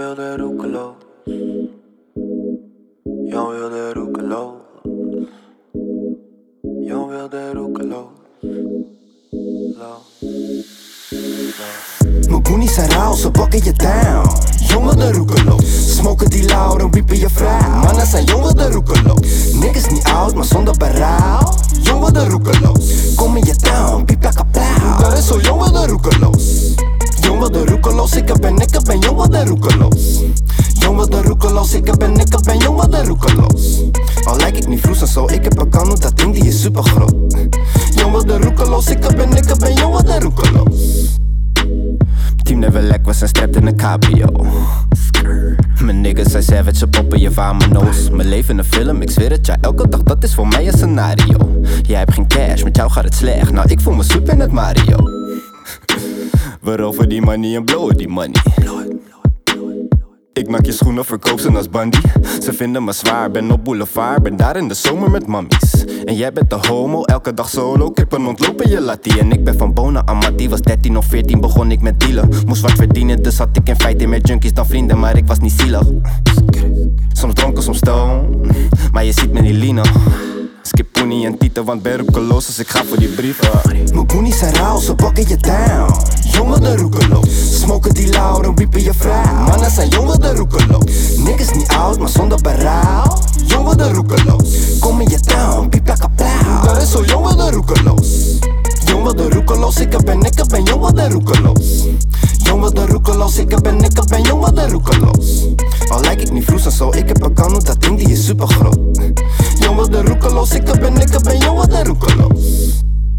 wilde roekeloos. Jan wilde roekeloos. Jan wilde roekeloos. Mijn goonies zijn rauw, ze pakken je down. Jongen de roekeloos. Smoken die lauw en wiepen je vrouw. Mannen zijn jongen de roekeloos. Niggas niet oud, maar zonder berouw. Jongen de roekeloos. Kom in je town, piep like a plow. Dat is zo jongen de roekeloos. Jongen de roekeloos, ik ben jongen de roekeloos. Jongen de roekeloos, ik ben jongen de roekeloos. Al lijk ik niet vroes en zo, ik heb een kano, dat ding die is super groot. Jongen de roekeloos, ik ben jongen de roekeloos. Team never lek, we zijn strapped in een cabrio. Mijn niggas zijn savage, ze poppen je van mijn noos. Mijn leven een film, ik zweer het, ja, elke dag, dat is voor mij een scenario. Jij hebt geen cash, met jou gaat het slecht. Nou, ik voel me super in het Mario. We roven die money en blowen die money. Ik maak je schoenen, verkoop ze als bandy. Ze vinden me zwaar, ben op boulevard. Ben daar in de zomer met mammies. En jij bent de homo, elke dag solo. Kippen ontlopen je lattie. En ik ben van Bona Amati. Was 13 of 14, begon ik met dealen. Moest wat verdienen, dus had ik in feite meer junkies dan vrienden. Maar ik was niet zielig. Soms dronken, soms stoned. Maar je ziet me niet leanen. Skip Poenie en Tito, want ben roekeloos als ik ga voor die brieven. Mijn goonies zijn rauw, ze pakken je down. Jongen de roekeloos. Smoken die lauw en wiepen je vrouw. Mannen zijn jongen de roekeloos. Niggas niet oud, maar zonder berouw. Jongen de roekeloos. Kom in je town, piep like a plow. Dat is zo jongen de roekeloos. Jongen de roekeloos, ik ben jongen de roekeloos. Jongen de roekeloos, ik ben jongen de roekeloos. Al lijk ik niet vroes en zo, ik heb een kano, dat ding die is super groot. Jongen de roekeloos, ik ben jongen de roekeloos.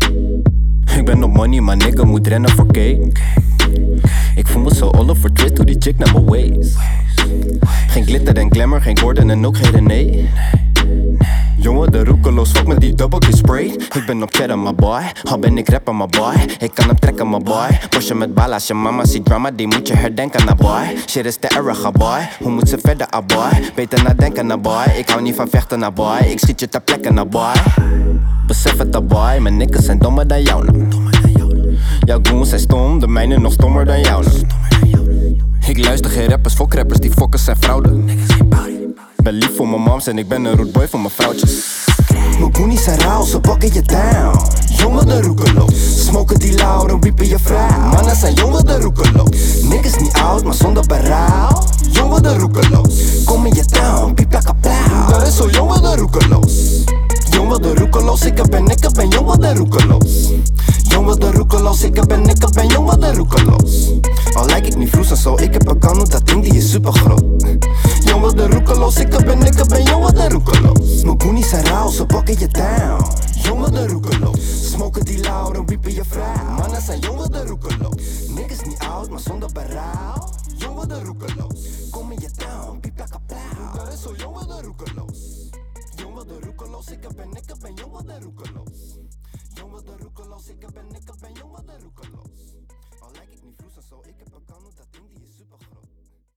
Ik ben op money, maar nigga moet rennen voor cake. Ik voel me zo Oliver Twist, hoe die chick naar mijn waist. Geen glitter en glamour, geen Gordon en ook geen René. Jongen de roekeloos, fuck met die double spray. Ik ben op cheddar, my boy. Al ben ik rapper, my boy. Ik kan hem trekken, my boy. Pushen met balas, je mama ziet drama, die moet je herdenken, na boy. Shit is te erg, boy. Hoe moet ze verder, boy? Beter nadenken, na boy. Ik hou niet van vechten, na boy. Ik schiet je ter plekke, na boy. Besef het, boy. Mijn niggas zijn dommer dan jou, nou. Jouw goons zijn stom, de mijne nog stommer dan jou, nou. Ik luister geen rappers, fok rappers, die fokkers zijn fraude. Ik ben lief voor mijn moms en ik ben een root boy voor mijn vrouwtjes. Mijn goonies zijn rauw, ze pakken je down. Jongen de roekeloos. Smoken die lauw en wiepen je vrouw. Mannen zijn jongen de roekeloos. Niggas niet oud, maar zonder berouw. Jongen de roekeloos. Kom in je town, piep like a plow. Dat is zo jongen de roekeloos. Jongen de roekeloos, ik ben jongen de roekeloos. Jongen de roekeloos, ik ben jongen de roekeloos. Al lijk ik niet vroes en zo, ik heb een kano, dat ding die is super groot. Jongen de roekeloos, ik ben jongen de roekeloos. Mijn goonies zijn rauw, ze pakken je down. Jongen de roekeloos. Smoken die lauw en wiepen je vrouw. Mannen zijn jongen de roekeloos. Niggas niet oud, maar zonder berouw. Jongen de roekeloos. Kom in je town, piep like a plow. Dat is zo jongen de roekeloos. Jongen de roekeloos, ik ben jongen de roekeloos.